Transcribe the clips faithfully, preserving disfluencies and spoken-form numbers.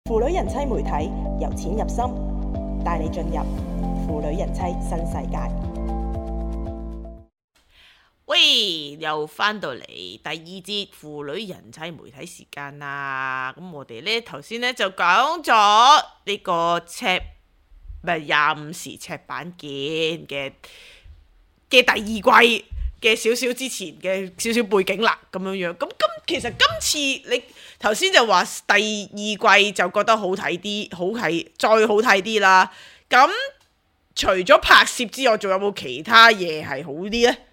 腐女人妻媒體由淺入深，帶你進入腐女人妻新世界。 喂，又翻到嚟第二節腐女人妻媒體時間啦。咁我哋呢頭先呢就講咗呢個赤咪廿五時赤坂見嘅嘅第二季嘅少少之前嘅少少背景啦，咁樣樣。咁今其實今次你頭先就話第二季就覺得好睇啲，好睇再好睇啲啦。咁除咗拍攝之外，仲有冇其他嘢係好啲呢？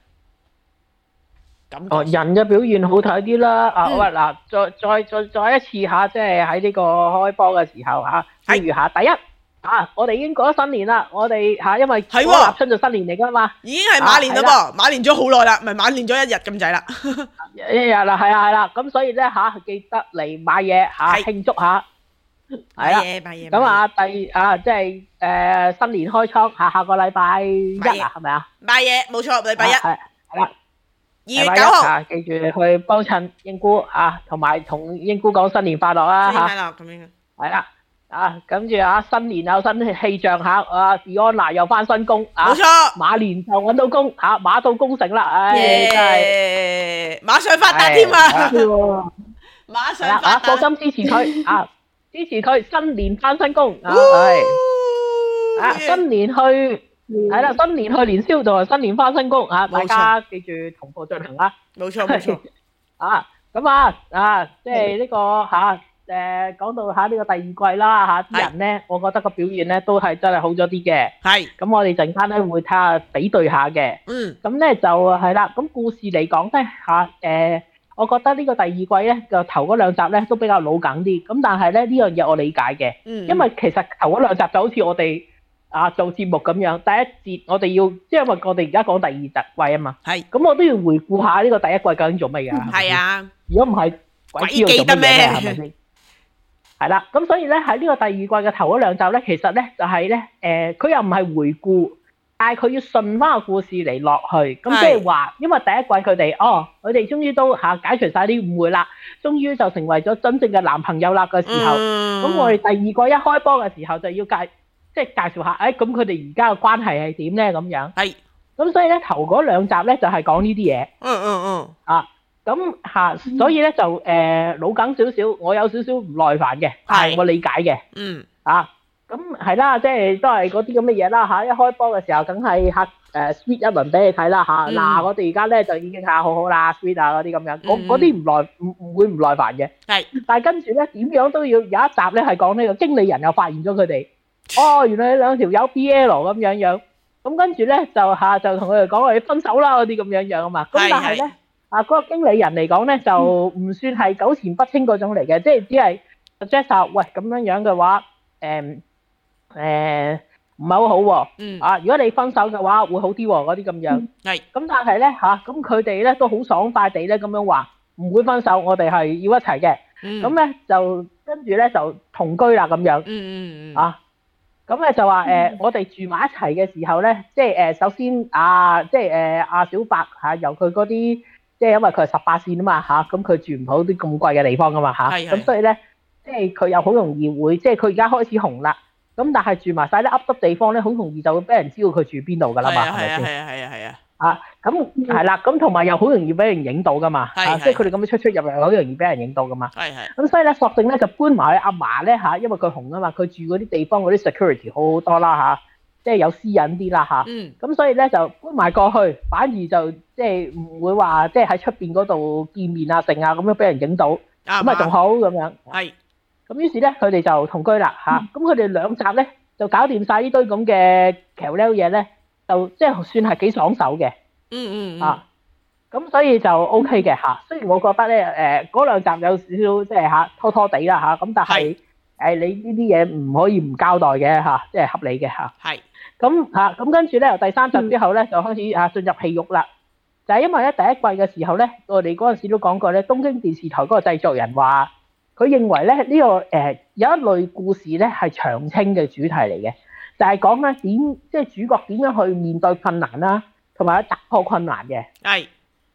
哦，人嘅表現好睇啲啦。啊，好啊，嗱，再再再再一次嚇，即係喺呢個開波嘅時候嚇，譬如嚇，第一嚇，我哋已經過咗新年啦，我哋嚇，因為嗰個立春就新年嚟㗎嘛， 已經係馬年啦噃，馬年咗好耐啦，唔係馬年咗一日咁滯啦， 一日啦，係啊係啦，咁所以咧嚇，記得嚟買嘢嚇慶祝下，係啦， 買嘢， 咁啊第啊即係誒新年開倉嚇，下個禮拜一啊，係咪啊？ 買嘢冇錯，禮拜一係係啦。 二月九號， 記住去幫襯英姑啊，同埋同英姑講新年快樂啊！ 新年快樂咁樣。 係啦，啊，跟住啊，新年有新氣象嚇，啊 Fiona 又翻新工啊！ 冇錯， 馬年就揾到工嚇，馬到功成啦！唉，真係馬上發達添啊！馬上發達， 課金支持佢啊！支持佢新年翻新工啊！係啊，新年去。係啦，新年去年宵就係新年翻新工啊！大家記住同步進行啦。 冇錯冇錯。 啊，咁啊啊，即係呢個吓誒，講到吓呢個第二季啦吓，啲人咧，我覺得個表現咧都係真係好咗啲嘅。係。咁我哋陣間咧會睇下比對下嘅。嗯。咁咧就係啦，咁故事嚟講咧吓誒，我覺得呢個第二季咧個頭嗰兩集咧都比較老梗啲。咁但係咧呢樣嘢我理解嘅。嗯。因為其實頭嗰兩集就好似我哋。啊！做節目咁樣，第一節我哋要，即係因為我哋而家講第二集季啊嘛。係。咁我都要回顧下呢個第一季究竟做乜嘢啊？係啊。如果唔係，鬼知道做乜嘢咧？係咪先？係啦。咁所以咧喺呢個第二季嘅頭嗰兩集咧，其實咧就係咧誒，佢又唔係回顧，但係佢要順翻個故事嚟落去。咁即係話，因為第一季佢哋哦，佢哋終於都嚇解除曬啲誤會啦，終於就成為咗真正嘅男朋友啦嘅時候。咁我哋第二季一開波嘅時候就要介。即係介紹下，誒咁佢哋而家嘅關係係點咧？咁樣係，咁所以咧頭嗰兩集咧就係講呢啲嘢。嗯嗯嗯。啊，咁嚇，所以咧就誒老梗少少，我有少少唔耐煩嘅，係我理解嘅。嗯。啊，咁係啦，即係都係嗰啲咁嘅嘢啦嚇。一開波嘅時候，梗係嚇誒 sweet 一輪俾你睇啦嚇。嗱，我哋而家咧就已經嚇好好啦 sweet 啊嗰啲咁樣，嗰嗰啲唔耐唔唔會唔耐煩嘅。係。但係跟住咧點樣都要有一集咧係講呢個經理人又發現咗佢哋。哦，原來兩條友 B L 咁樣樣，咁跟住咧就嚇就同佢哋講話要分手啦嗰啲咁樣樣啊嘛。咁但係咧啊嗰個經理人嚟講咧就唔算係糾纏不清嗰種嚟嘅，即係只係 suggest 下喂咁樣樣嘅話，誒誒唔係好好喎。嗯。啊，如果你分手嘅話會好啲喎嗰啲咁樣。係。咁但係咧嚇，咁佢哋咧都好爽快地咧咁樣話唔會分手，我哋係要一齊嘅。嗯。咁咧就跟住咧就同居啦咁樣。嗯嗯嗯。啊。咁咧就話誒、呃，我哋住埋一齊嘅時候咧，即係誒首先啊，即係誒阿小白嚇，由佢嗰啲，即係因為佢係十八線啊嘛嚇，咁佢住唔好啲咁貴嘅地方噶嘛嚇，咁所以咧，即係佢又好容易會，即係佢而家開始紅啦，咁但係住埋晒啲噏噏地方咧，好容易就會俾人知道佢住邊度噶啦嘛，係咪先？係啊係啊係啊！啊，咁係啦，咁同埋又好容易俾人影到噶嘛，啊，即係佢哋咁樣出出入入，好容易俾人影到噶嘛。係係。咁所以咧，索性咧就搬埋去阿嫲咧嚇，因為佢紅啊嘛，佢住嗰啲地方嗰啲 security 好好多啦嚇，即係有私隱啲啦嚇。嗯。咁所以咧就搬埋過去，反而就即係唔會話即係喺出邊嗰度見面啊、剩啊咁樣俾人影到，咁啊仲好咁樣。係。咁於是咧，佢哋就同居啦嚇。咁佢哋兩集咧就搞掂晒呢堆咁嘅橋溜嘢咧。就即係算係幾爽手嘅，嗯嗯啊，咁所以就 O K 嘅嚇。雖然我覺得咧誒嗰兩集有少少即係嚇拖拖地啦嚇，咁但係誒你呢啲嘢唔可以唔交代嘅嚇，即係合理嘅嚇。係咁嚇，咁跟住咧由第三集之後咧就開始嚇進入戲肉啦。就係因為咧第一季嘅時候咧，我哋嗰陣時都講過咧，東京電視台嗰個製作人話，佢認為咧呢個誒有一類故事咧係長青嘅主題嚟嘅。就係講咧點，即係主角點樣去面對困難啦，同埋去突破困難嘅。係。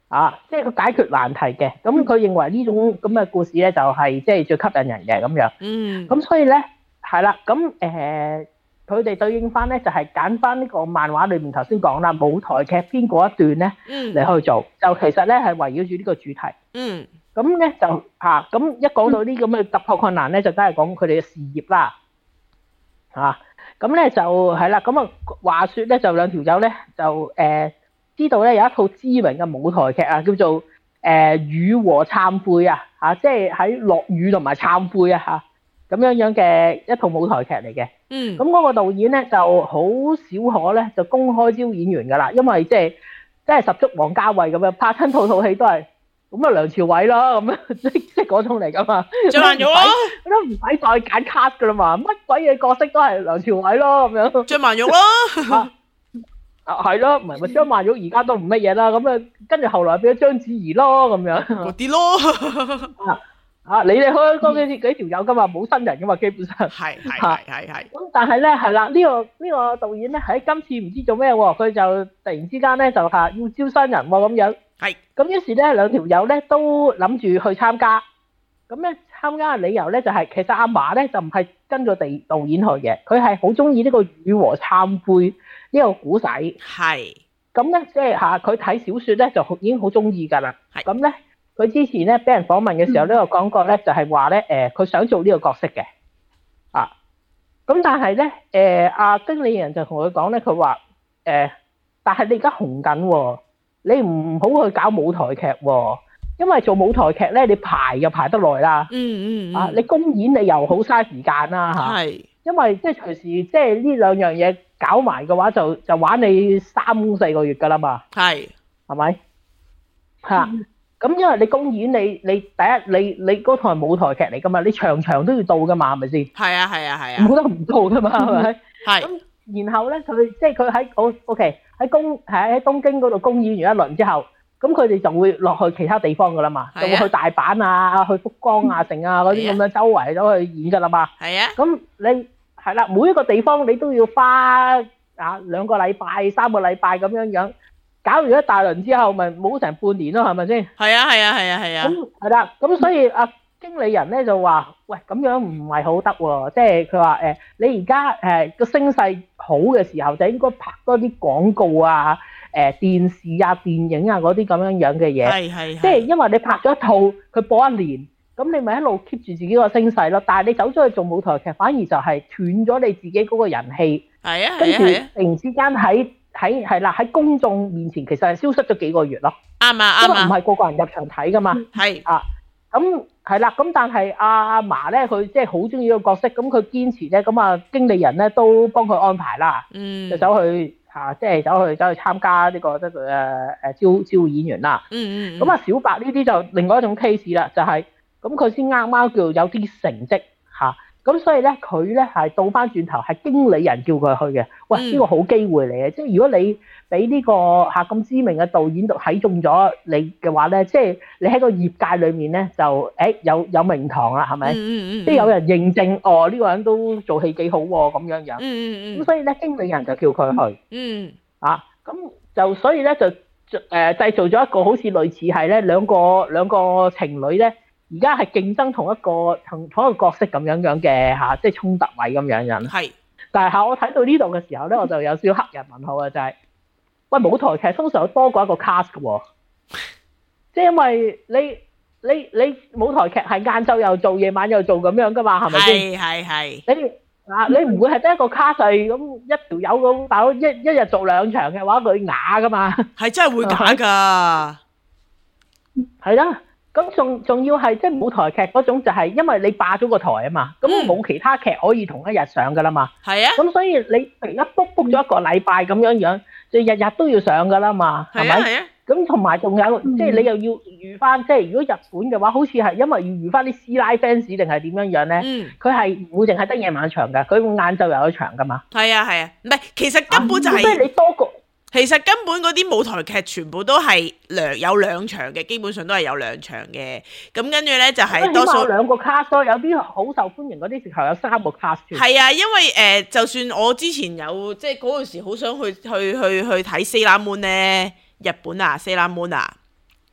啊，即係佢解決難題嘅。咁佢認為呢種咁嘅故事咧，就係即係最吸引人嘅咁樣。 嗯。 咁所以咧，係啦，咁誒，佢哋對應翻咧，就係揀翻呢個漫畫裏面頭先講啦，舞台劇篇嗰一段咧嚟去做，就其實咧係圍繞住呢個主題。 嗯。 咁咧就嚇，咁一講到呢咁嘅突破困難咧，就梗係講佢哋嘅事業啦。嚇，咁咧就係啦，咁啊話説咧，就兩條友咧就誒。知道咧有一套知名嘅舞台劇啊，叫做誒、呃《雨和懺悔》啊，嚇，即係喺落雨同埋懺悔啊，嚇咁樣樣嘅一套舞台劇嚟嘅。嗯。咁嗰個導演咧就好少可咧就公開招演員㗎啦，因為即係即係十足王家衛咁樣拍親套套戲都係咁啊，梁朝偉啦咁樣，即即係嗰種嚟㗎嘛。張曼玉咯，都唔使再揀 cast 㗎啦嘛，乜鬼嘢角色都係梁朝偉咯咁樣。張曼玉咯。啊，係咯，唔係咪張曼玉而家都唔乜嘢啦，咁啊，跟住後來變咗章子怡咯，咁樣嗰啲咯。啊啊，你哋開嗰幾幾條友噶嘛，冇新人噶嘛，基本上。係係係係係。咁但係咧，係啦，呢個呢個導演咧喺今次唔知做咩喎，佢就突然之間咧就嚇要招新人喎咁樣。係。咁於是咧兩條友咧都諗住去參加，咁咧參加嘅理由咧就係其實阿嫲咧就唔係跟咗地導演去嘅，佢係好中意呢個雨和懺悔。呢個古仔係咁咧，即係嚇佢睇小説咧就已經好中意㗎啦。咁咧，佢之前咧俾人訪問嘅時候咧，有講過咧就係話咧誒，佢想做呢個角色嘅啊。咁但係咧誒，阿經理人就同佢講咧，佢話誒，但係你而家紅緊喎，你唔好去搞舞台劇喎，因為做舞台劇咧你排又排得耐啦。嗯嗯啊，你公演你又好嘥時間啦嚇。係。因為即係隨時即係呢兩樣嘢搞埋嘅話，就就玩你三四個月㗎啦嘛。係，係咪？嚇！咁因為你公演你你第一你你嗰台舞台劇嚟㗎嘛，你場場都要到㗎嘛，係咪先？係啊係啊係啊，冇得唔到㗎嘛，係咪？係。咁然後咧，佢即係佢喺我 OK 喺公喺喺東京嗰度公演完一輪之後，咁佢哋就會落去其他地方㗎啦嘛，就會去大阪啊、去福岡啊、城啊嗰啲咁樣周圍走去演㗎啦嘛。係啊。咁你係啦，每一個地方你都要花啊兩個禮拜、三個禮拜咁樣樣，搞完一大輪之後，咪冇成半年咯，係咪先？係啊，係啊，係啊，係啊。咁係啦，咁所以啊，經理人咧就話：喂，咁樣唔係好得喎，即係佢話誒，你而家誒個聲勢好嘅時候，就應該拍多啲廣告啊、誒電視啊、電影啊嗰啲咁樣樣嘅嘢。係係。即係因為你拍咗一套，佢播一年。咁你咪一路 keep 住自己個聲勢咯，但係你走咗去做舞台劇，反而就係斷咗你自己嗰個人氣。係啊，跟住突然之間喺喺係啦喺公眾面前，其實係消失咗幾個月咯。啱啊啱啊，因為唔係個個人入場睇噶嘛。係啊，咁係啦，咁但係阿阿嫲咧，佢即係好中意個角色，咁佢堅持咧，咁啊經理人咧都幫佢安排啦。嗯，就走去嚇，即係走去走去參加呢個即係誒誒招招演員啦。嗯嗯。咁啊，小白呢啲就另外一種 case 啦，就係。咁佢先啱啱叫有啲成績嚇，咁、啊、所以咧佢咧係倒翻轉頭係經理人叫佢去嘅。喂，呢、嗯、個好機會嚟嘅，即係如果你俾呢、這個嚇咁、啊、知名嘅導演度睇中咗你嘅話咧，即係你喺個業界裏面咧就誒、欸、有有名堂啦，係咪？嗯嗯嗯、即係有人認證哦，呢、這個人都做戲幾好喎，咁樣樣。嗯嗯咁、嗯、所以咧經理人就叫佢去。嗯。啊，咁就所以咧就誒、呃、製造咗一個好似類似係咧兩個兩個情侶咧。而家係競爭同一個同同一個角色咁樣樣嘅嚇，即係衝突位咁樣樣。係，但係嚇我睇到呢度嘅時候咧，我就有少少黑人問號啊，就係、是，喂，舞台劇通常有多過一個 cast 嘅喎，即係因為你你你舞台劇係晏晝又做，夜晚又做咁樣噶嘛，係咪先？係係係。你啊，你唔會係得一個 cast 係咁一條友咁，大佬一一日做兩場嘅話，佢啞噶嘛？係真係會啞㗎。係啦。咁仲仲要係即係舞台劇嗰種，就係因為你霸咗個台啊嘛，咁冇其他劇可以同一日上噶啦嘛。係啊。咁所以你突然間 book book 咗一個禮拜咁樣樣，就日日都要上噶啦嘛，係咪？係啊。咁同埋仲有，即係你又要預翻，即係如果日本嘅話，好似係因為要預翻啲師奶 fans 定係點樣樣咧？嗯。佢係唔會淨係得夜晚場㗎，佢會晏晝又有場㗎嘛。係啊係啊，唔係其實根本就係。即係你多個。其實根本嗰啲舞台劇全部都係兩有兩場嘅，基本上都係有兩場嘅。咁跟住咧就係、是、多數兩個 cast 咯，有啲好受歡迎嗰啲直頭有三個 cast。係啊，因為誒、呃，就算我之前有即係嗰陣時好想去去去去睇 Sailor Moon 咧，日本啊 Sailor Moon 啊，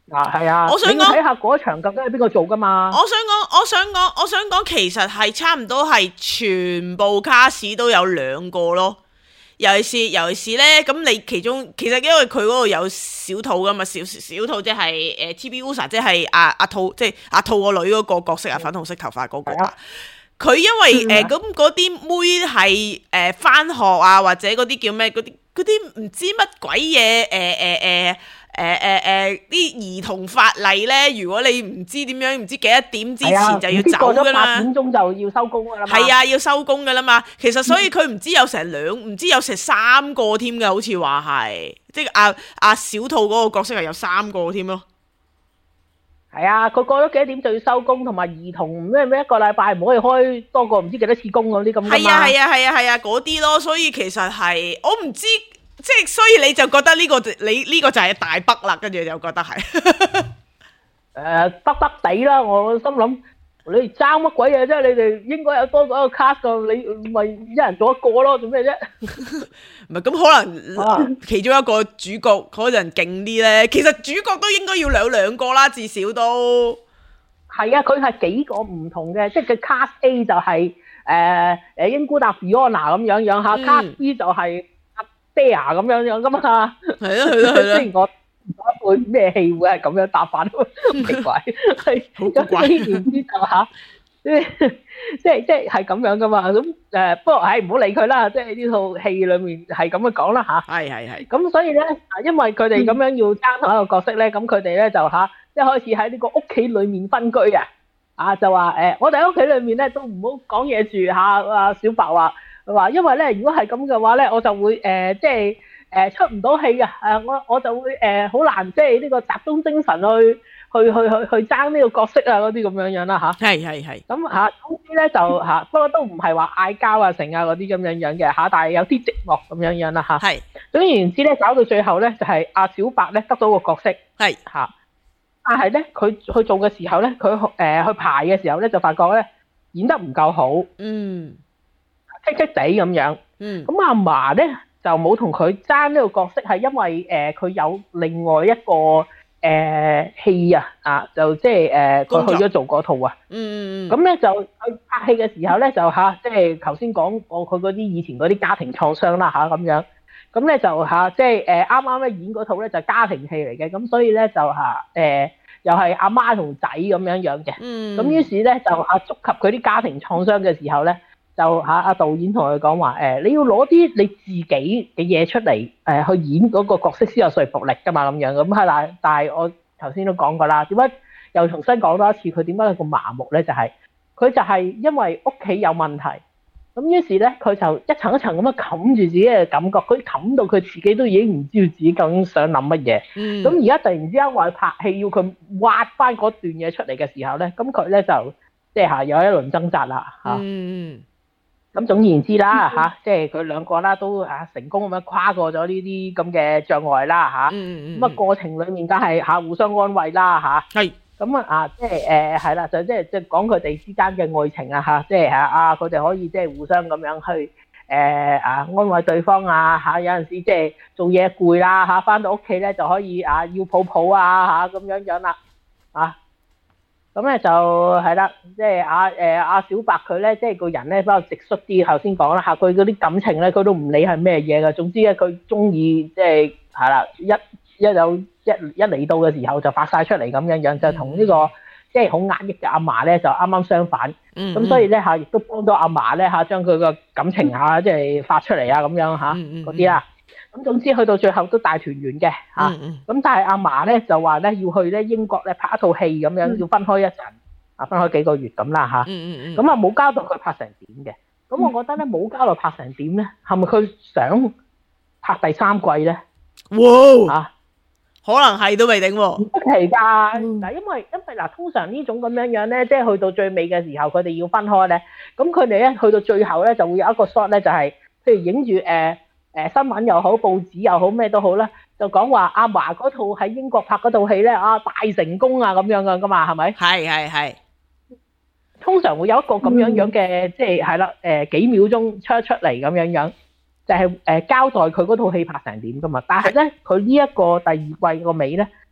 啊，係啊！ 我想講睇下嗰場究竟係邊個做噶嘛？ 我想講，我想講，我想講，其實係差唔多係全部卡士都有兩個咯。尤其是尤其是咧，咁你其中其實因為佢嗰度有小兔噶嘛，小小兔即係誒 T B Usa， 即係阿阿兔，即係阿兔個女嗰個角色啊，粉紅色頭髮嗰、那個啊。佢因為誒咁嗰啲妹係誒返學啊，或者嗰啲叫咩嗰啲嗰啲唔知乜鬼嘢誒誒誒。誒誒誒啲兒童法例咧，如果你唔知點樣，唔知幾多點之前就要走噶啦。 八點鐘就要收工噶啦嘛。 係啊，要收工噶啦嘛。其實所以佢唔知有成兩，唔知有成三個添嘅，好似話係，即係阿阿小兔嗰個角色係有三個添咯。 係啊，佢過咗幾多點就要收工，同埋兒童咩咩一個禮拜唔可以開多過唔知幾多次工嗰啲咁噶嘛。 係啊係啊係啊係啊，嗰啲咯，所以其實係我唔知。即係所以你就覺得呢、這個你呢、這個就係大北啦，跟住就覺得係誒得得地啦，我心諗你哋爭乜鬼嘢啫？你哋應該有多過一個 cast 噶，你咪一人做一個咯，做咩啫？ 唔係咁可能、啊、其中一個主角可能勁啲咧，其實主角都應該要兩兩個啦，至少都係啊！佢係幾個唔同嘅，即係佢 cast A 就係誒誒英姑達 Fiona 咁樣樣嚇、嗯、，cast B 就係、是。爹啊咁樣樣噶嘛， 係咯係咯係咯。 雖然我唔知咩戲會係咁樣答法，都奇怪。係咁呢件事就嚇，即係即係即係係咁樣噶嘛。咁誒，不過係唔好理佢啦。即係呢套戲裡面係咁樣講啦嚇。 係係係。咁所以咧，因為佢哋咁樣要爭同一個角色咧，咁佢哋咧就嚇，一開始喺呢個屋企裡面分居啊。啊，就話誒，我哋喺屋企裡面咧都唔好講嘢住嚇。阿小白話。話因為咧，如果係咁嘅話咧，我就會誒、呃，即係誒、呃、出唔到戲啊！誒，我我就會誒好、呃、難，即係呢個集中精神去去去去去爭呢個角色啊嗰啲咁樣樣啦嚇。係係係。咁嚇，總之咧就嚇，不過都唔係話嗌交啊成啊嗰啲咁樣樣嘅嚇，但係有啲寂寞咁樣樣啦嚇。係。總而言之咧，搞到最後咧就係、是、阿小白咧得到個角色。係嚇。但係咧，佢去做嘅時候咧，佢誒、呃、去排嘅時候咧，就發覺咧演得唔夠好。嗯。戚戚地咁樣，咁阿嫲咧就冇同佢爭呢個角色，係因為誒佢、呃、有另外一個誒、呃、戲啊，啊就即係誒佢去咗做嗰套啊，嗯嗯咁咧就去拍戲嘅時候咧就嚇，即係頭先講過佢嗰啲以前嗰啲家庭創傷啦嚇咁樣，咁咧就嚇即係誒啱啱咧演嗰套咧就家庭戲嚟嘅，咁所以咧就嚇誒、呃、又係阿媽同仔咁樣樣嘅，嗯，咁於是咧就嚇觸及佢啲家庭創傷嘅時候咧。就嚇阿導演同佢講話誒，你要攞啲你自己嘅嘢出嚟誒、呃，去演嗰個角色先有說服力㗎嘛，咁樣咁係但但係我頭先都講過啦，點解又重新講多一次？佢點解佢咁麻木咧？就係、是、佢就係因為屋企有問題，咁於是咧佢就一層一層咁樣冚住自己嘅感覺，佢冚到佢自己都已經唔知道自己究竟想諗乜嘢。咁而家突然之間話拍戲要佢挖翻嗰段嘢出嚟嘅時候咧，咁佢咧就即係嚇有一輪掙扎啦嚇。嗯。咁總言之啦嚇，即係佢兩個啦都嚇成功咁樣跨過咗呢啲咁嘅障礙啦嚇。咁啊過程裡面梗係嚇互相安慰啦嚇。係。咁啊啊即係誒係啦，就即係即係講佢哋之間嘅愛情啊嚇，即係嚇啊佢哋可以即係互相咁樣去誒啊安慰對方啊嚇，有陣時即係做嘢攰啦嚇，翻到屋企咧就可以啊要抱抱啊嚇咁樣樣啦啊。咁咧就係啦，即係阿誒阿小白佢咧，即係個人咧比較直率啲。頭先講啦嚇，佢嗰啲感情咧，佢都唔理係咩嘢㗎。總之咧，佢中意即係係啦，一一有一一嚟到嘅時候就發晒出嚟咁樣樣，就同呢個即係好壓抑嘅阿嫲咧就啱啱相反。嗯。咁所以咧嚇，亦都幫到阿嫲咧嚇，將佢個感情嚇即係發出嚟啊咁樣嚇嗰啲啦。咁總之去到最後都大團圓嘅嚇，咁、嗯嗯、但係阿嫲咧就話咧要去咧英國咧拍一套戲咁樣，嗯、要分開一陣，啊分開幾個月咁啦嚇，咁啊冇交代佢拍成點嘅，咁我覺得咧冇交代拍成點咧，係咪佢想拍第三季咧？哇！啊，可能係都未定喎，唔出奇㗎。嗱、嗯，因為因為嗱，通常呢種咁樣樣咧，即係去到最尾嘅時候，佢哋要分開咧，咁佢哋咧去到最後咧就會有一個 shot 咧，就係譬如影住誒。誒新聞又好，報紙又好，咩都好啦，就講話阿嫲嗰套喺英國拍嗰套戲咧，啊大成功啊咁樣嘅噶嘛，係咪？係係係。通常會有一個咁樣樣嘅，即係係啦，誒幾秒鐘出一出嚟咁樣樣，就係誒交代佢嗰套戲拍成點噶嘛。但係咧，佢呢一個第二季個尾咧，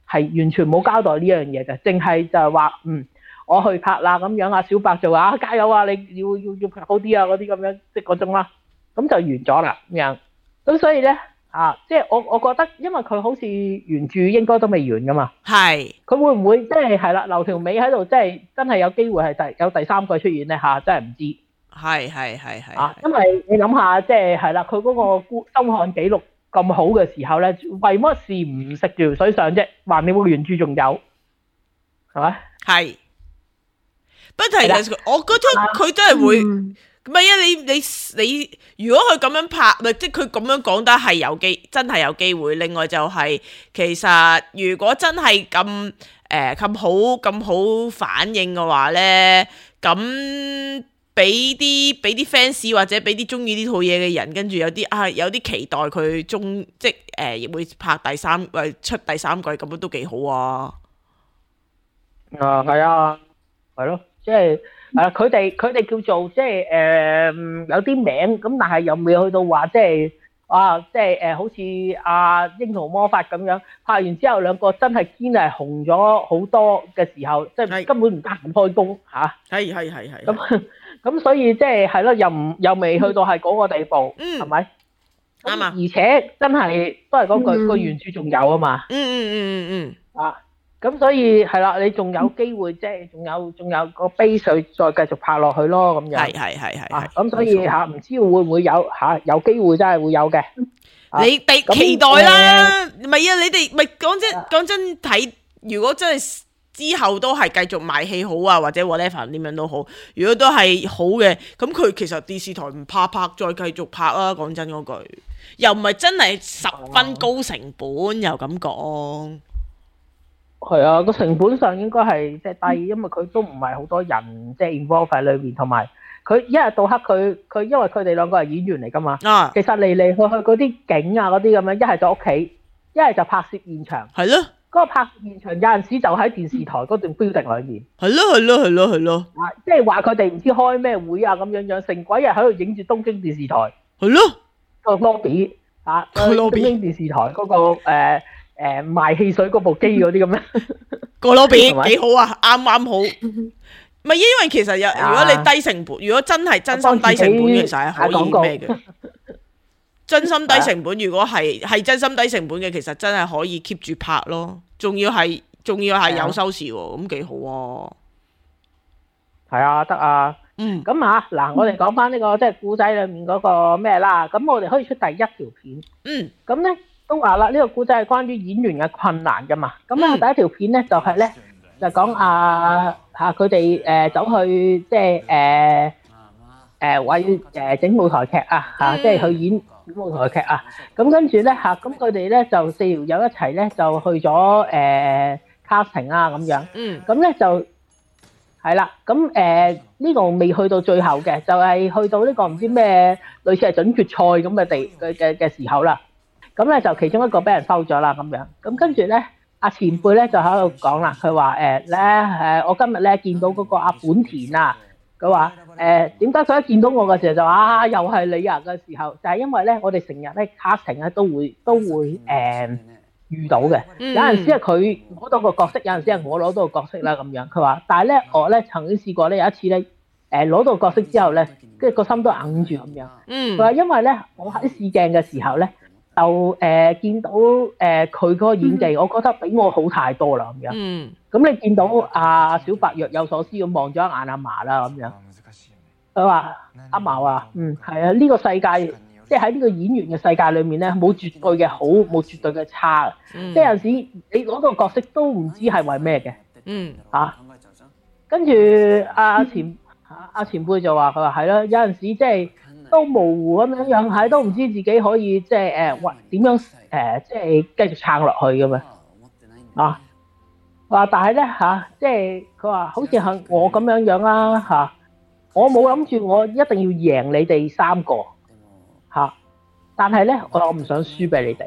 係完全冇交代呢樣嘢嘅，淨係就係話嗯。我去拍啦咁樣啊，小白就話啊加油啊，你要要要拍好啲啊嗰啲咁樣，即係嗰種啦，咁就完咗啦咁樣。咁所以咧啊，即係我我覺得，因為佢好似原著應該都未完噶嘛， 係佢會唔會即係係啦，留條尾喺度，即係真係有機會係第有第三季出現咧嚇，真係唔知。 係係係係啊，因為你諗下，即係係啦，佢嗰個收看記錄咁好嘅時候咧，為乜事唔食住水上啫？話你個原著仲有係咪？ 係。不過其實我覺得佢真係會，唔係啊！你你你，如果佢咁樣拍，咪即係佢咁樣講得係有機，真係有機會。另外就係、是、其實如果真係咁誒咁好咁好反應嘅話咧，咁俾啲俾啲 fans 或者俾啲中意呢套嘢嘅人，跟住有啲啊有啲期待佢中即係誒、呃、會拍第三或出第三季，咁樣都幾好啊！ 啊，係啊，係咯。即係誒，佢哋佢哋叫做即係誒有啲名咁，但係又未去到話即係啊，即係誒好似阿櫻桃魔法咁樣拍完之後，兩個真係堅係紅咗好多嘅時候，即係根本唔得閒開工嚇。係係係係。咁咁所以即係係咯，又唔又未去到係嗰個地步，係咪？啱啊！而且真係都係嗰句個原著仲有啊嘛。嗯嗯嗯嗯嗯。啊！咁所以係啦，你仲有機會，即係仲有仲有個 base 再繼續拍落去咯，咁樣。係係係係。啊，咁所以嚇唔知會唔會有嚇有機會真係會有嘅。你哋期待啦，唔係啊！你哋咪講真講真睇，如果真係之後都係繼續賣戲好啊，或者 whatever 點樣都好，如果都係好嘅，咁佢其實電視台唔怕拍，再繼續拍啊！講真嗰句，又唔係真係十分高成本，又咁講。係啊，個成本上應該係即係低，因為佢都唔係好多人即係 involve 喺裏邊，同埋佢一日到黑佢佢因為佢哋兩個係演員嚟噶嘛，啊，其實嚟嚟去去嗰啲景啊嗰啲咁樣，一係就屋企，一係就拍攝現場，係咯，嗰個拍攝現場有陣時就喺電視台嗰段 building 裏面，係咯係咯係咯係咯，啊，即係話佢哋唔知開咩會啊咁樣樣，成鬼日喺度影住東京電視台，係咯，個 lobby 啊，東京電視台嗰個誒。誒、呃，賣汽水嗰部機嗰啲咁樣，個攞比幾好啊，啱啱好。唔係因為其實有，如果你低成本，如果真係真心低成本，其實係可以咩嘅。真心低成本，如果係係真心低成本嘅，其實真係可以 keep 住拍咯。仲要係仲要係有收視喎，咁幾好啊。係啊，得啊。嗯。咁啊，嗱，我哋講翻呢個即係故仔裏面嗰個咩啦。咁我哋可以出第一條片。嗯。咁咧。都話啦，呢個故仔係關於演員嘅困難噶嘛。咁咧、嗯、第一條片咧就係、是、咧就講啊嚇佢哋誒走去即係誒誒為誒整舞台劇啊嚇，即係去演舞台劇啊。咁跟住咧嚇，咁佢哋咧就四條友一齊咧就去咗誒 casting 啊咁樣。嗯。咁咧就係啦。咁誒呢個未去到最後嘅，就係、是、去到呢個唔知咩類似係準決賽咁嘅地嘅嘅嘅時候啦。咁咧就其中一個俾人收咗啦咁樣，咁跟住咧阿前輩咧就喺度講啦，佢話誒咧誒我今日咧見到嗰個阿本田啊，佢話誒點解佢一見到我嘅時候就啊又係你啊嘅時候，就係、是、因為咧我哋成日咧 casting 咧都會都會誒、呃、遇到嘅，有陣時係佢攞到個角色，有陣時係我攞到個角色啦咁樣。佢話，但係咧我咧曾經試過咧有一次咧誒攞到角色之後咧，跟住個心都硬住咁樣。嗯，佢話因為咧我喺試鏡嘅時候咧。就誒、呃、見到誒佢嗰個演技，我覺得比我好太多啦咁樣。嗯。咁你見到阿小白若有所思咁望咗一眼阿嫲啦咁樣。佢話：阿嫲啊，嗯係啊，呢、呢個世界即係喺呢個演員嘅世界裏面咧，冇絕對嘅好，冇絕對嘅差。嗯、即係有陣時你攞到個角色都唔知係為咩嘅。嗯。嚇、啊。跟住阿前阿阿前輩就話：佢話係啦，有陣時即係。都模糊咁樣樣，係都唔知自己可以即係誒，或、呃、點樣誒、呃，即係繼續撐落去咁啊！啊，話但係咧嚇，即係佢話好似係我咁樣樣啦嚇，我冇諗住我一定要贏你哋三個嚇、啊，但係咧我我唔想輸俾你哋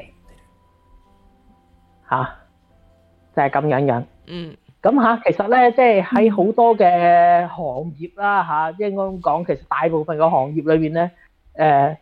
嚇、啊，就係、是、咁樣樣。嗯。咁嚇，其實咧，即係喺好多嘅行業啦嚇，應該咁講，其實大部分嘅行業裏邊咧，誒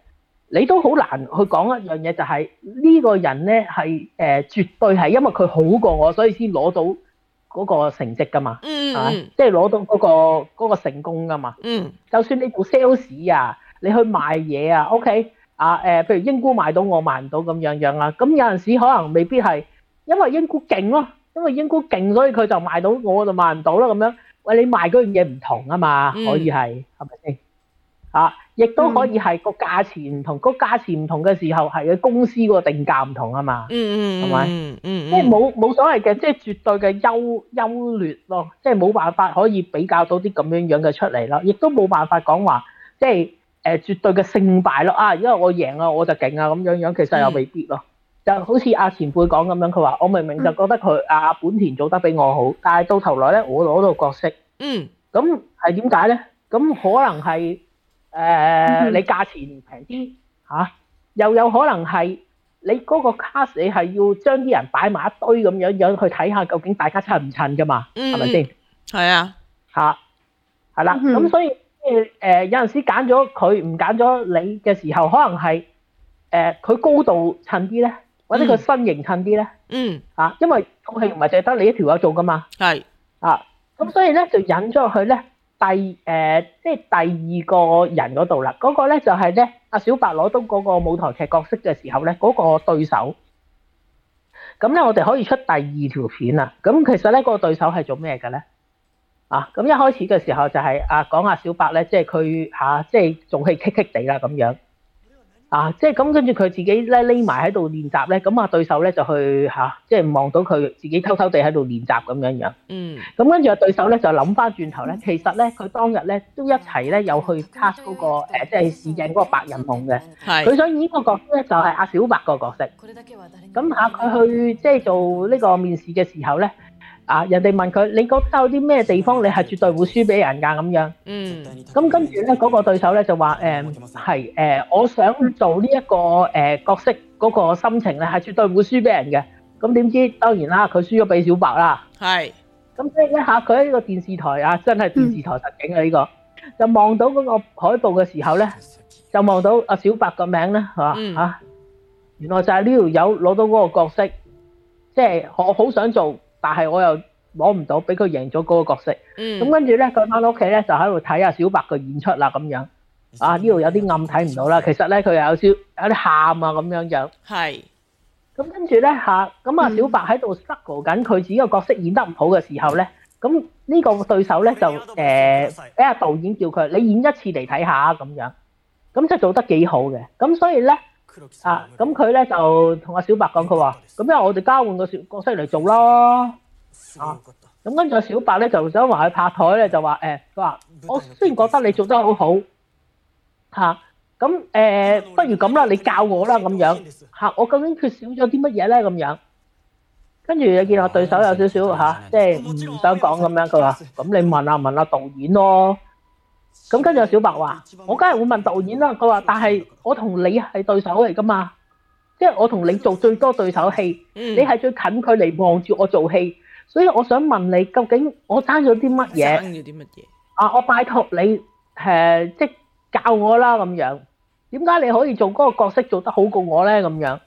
你都好難去講一樣嘢，就係呢個人咧係誒絕對係因為佢好過我，所以先攞到嗰個成績噶嘛， 嗯啊，即係攞到嗰個嗰個成功噶嘛。 嗯， 就算你做 sales 啊，你去賣嘢啊 ，OK 啊誒，譬如英姑賣到我賣唔到咁樣樣啦，咁有陣時可能未必係因為英姑勁咯，因為英姑勁所以佢就賣到我就賣唔到啦咁樣。喂，你賣嗰樣嘢唔同啊嘛，可以係係咪先？啊，亦都可以係個價錢唔同，個價錢唔同嘅時候係佢公司個定價唔同啊嘛， 嗯嗯， 係咪？ 嗯嗯， 即係冇冇所謂嘅，即係絕對嘅優優劣咯，即係冇辦法可以比較到啲咁樣樣嘅出嚟咯，亦都冇辦法講話即係誒絕對嘅勝敗咯啊，因為我贏啊我就勁啊咁樣樣，其實又未必咯。就好似阿前輩講咁樣，佢話我明明就覺得佢阿本田做得比我好，但係到頭來咧我攞到角色， 嗯， 咁係點解咧？咁可能係誒、呃嗯、你價錢平啲嚇，又有可能係你嗰個 cast 你係要將啲人擺埋一堆咁樣樣去睇下究竟大家襯唔襯噶嘛？係咪先？係啊， 嚇，係啦，咁、嗯、所以誒、呃、有陣時揀咗佢唔揀咗你嘅時候，可能係誒佢高度襯啲咧。或者佢身形襯啲咧， 嗯， 啊，因為套戲唔係淨係得你一條友做噶嘛， 係， 啊，咁所以咧就引咗去咧第誒、呃，即係第二個人嗰度啦。嗰、那個咧就係咧阿小白攞到嗰個舞台劇角色嘅時候咧，嗰、那個對手。咁咧我哋可以出第二條片啦。咁其實咧嗰、那個對手係做咩嘅咧？啊，咁一開始嘅時候就係、是、啊講阿小白咧，即係佢嚇，即係仲係棘棘地啦咁樣。啊，即係咁跟住佢自己咧匿埋喺度練習咧，咁啊對手咧就去嚇、啊，即係望到佢自己偷偷地喺度練習咁樣樣。嗯。咁跟住啊對手咧就諗翻轉頭咧，其實咧佢當日咧都一齊咧有去 cast 嗰個誒，即係試鏡嗰個白人夢嘅。係。佢想演個角色咧就係阿小白個角色。咁嚇佢去即係做呢個面試嘅時候咧。啊！人哋問佢，你覺得有啲咩地方你係絕對會輸俾人㗎咁樣？嗯。咁跟住咧，嗰、那個對手咧就話誒係誒，我想做呢、這、一個誒、呃、角色嗰個心情咧係絕對會輸俾人嘅。咁點知當然啦，佢輸咗俾小白啦。係。咁即係一下佢喺呢個電視台啊，真係電視台實景啊呢、這個，就望到嗰個海報嘅時候咧，就望到阿小白個名咧，係嘛、嗯、啊？原來就係呢條友攞到嗰個角色，即係我好想做。但係我又攞唔到，俾佢贏咗嗰個角色。嗯。咁跟住咧，佢翻到屋企咧，就喺度睇下小白嘅演出啦，咁樣。啊，呢度有啲暗睇唔到啦。其實咧，佢有少有啲喊啊，咁樣樣。係。咁跟住咧嚇，咁啊小白喺度 struggle 緊佢自己個角色演得唔好嘅時候咧，咁呢個對手咧就誒俾阿導演叫佢，你演一次嚟睇下咁樣。咁即係做得幾好嘅。咁所以咧。啊，咁佢咧就同阿小白講，佢話：咁因為我哋交換個角色嚟做啦。啊，咁跟住阿小白咧就想話佢拍台咧，就話誒，佢話我雖然覺得你做得好好，嚇，咁誒，不如咁啦，你教我啦咁樣嚇，我究竟缺少咗啲乜嘢咧咁樣？跟住你見我對手有少少嚇，即係唔想講咁樣，佢話：咁你問下問下導演咯。咁跟住小白話：我梗係會問導演啦。佢話：但係我同你係對手嚟噶嘛，即係我同你做最多對手戲，嗯、你係最近距離望住我做戲，所以我想問你，究竟我爭咗啲乜嘢？爭咗啲乜嘢？啊！我拜託你誒、呃，即係教我啦咁樣。點解你可以做嗰個角色做得好過我咧？咁樣。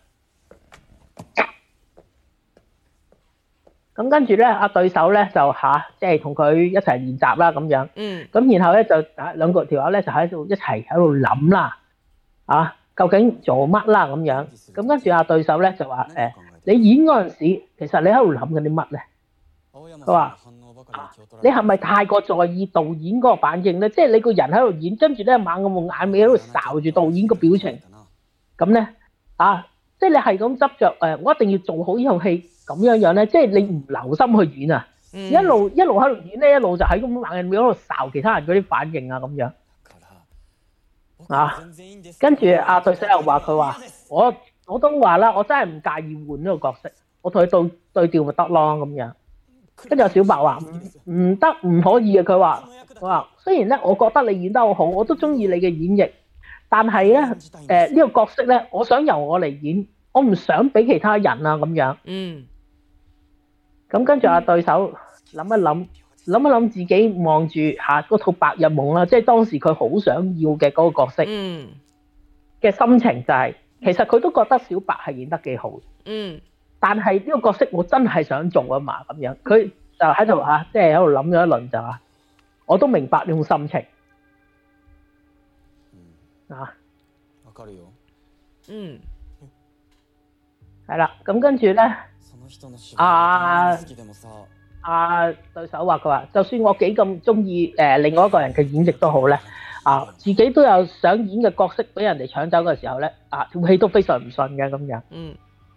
咁跟住咧，阿對手咧就吓，即係同佢一齊練習啦咁樣。嗯。咁然後咧就啊兩個條友咧就喺度一齊喺度諗啦，啊究竟做乜啦咁樣。咁跟住阿對手咧就話誒、欸，你演嗰陣時，其實你喺度諗緊啲乜咧？佢話、啊、你係咪太過在意導演嗰個反應咧？即係你個人喺度演，跟住咧猛咁用眼尾喺度睄住導演個表情。咁咧啊，即係你係咁執着誒，我一定要做好呢套戲。咁樣樣咧，即係你唔留心去演啊、嗯，一路一路喺度演咧，一路就喺咁猛人面喺度睄其他人嗰啲反應啊，咁樣啊，跟住阿對手又話佢話，我我都話啦，我真係唔介意換呢個角色，我同佢對對調咪得咯，咁樣。跟住阿小白話唔唔得，唔可以嘅，佢話佢話雖然咧，我覺得你演得好好，我都中意你嘅演繹，但係咧誒呢、呃呢個角色咧，我想由我嚟演，我唔想俾其他人啊咁樣。嗯。咁跟住阿對手諗一諗，諗一諗自己望住嚇嗰套白日夢啦，即係當時佢好想要嘅嗰個角色。嗯。 嘅心情就係、是，其實佢都覺得小白係演得幾好。 嗯。 但係呢個角色我真係想做啊嘛，咁樣佢就喺度嚇，即係喺度諗咗一輪就話，我都明白呢種心情。嗯、啊。 嗯。 係啦，咁跟住咧，啊啊對手話佢話，就算我幾咁中意誒另外一個人嘅演繹都好咧，啊自己都有想演嘅角色俾人哋搶走嘅時候咧，啊條戲都非常唔順嘅咁樣。嗯。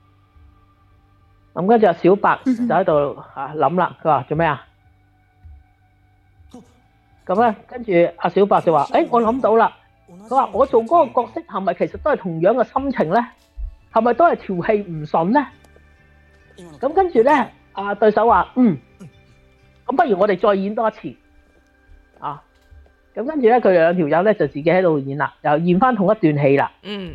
咁跟住阿小白就喺度嚇諗啦，佢話做咩啊？咁咧，跟住阿小白就話：誒，我諗到啦。佢話：我做嗰個角色係咪其實都係同樣嘅心情咧？係咪都係條戲唔順咧？咁跟住咧，阿對手話：嗯，咁不如我哋再演多一次啊！咁跟住咧，佢哋兩條友咧就自己喺度演啦，又演翻同一段戲啦。嗯。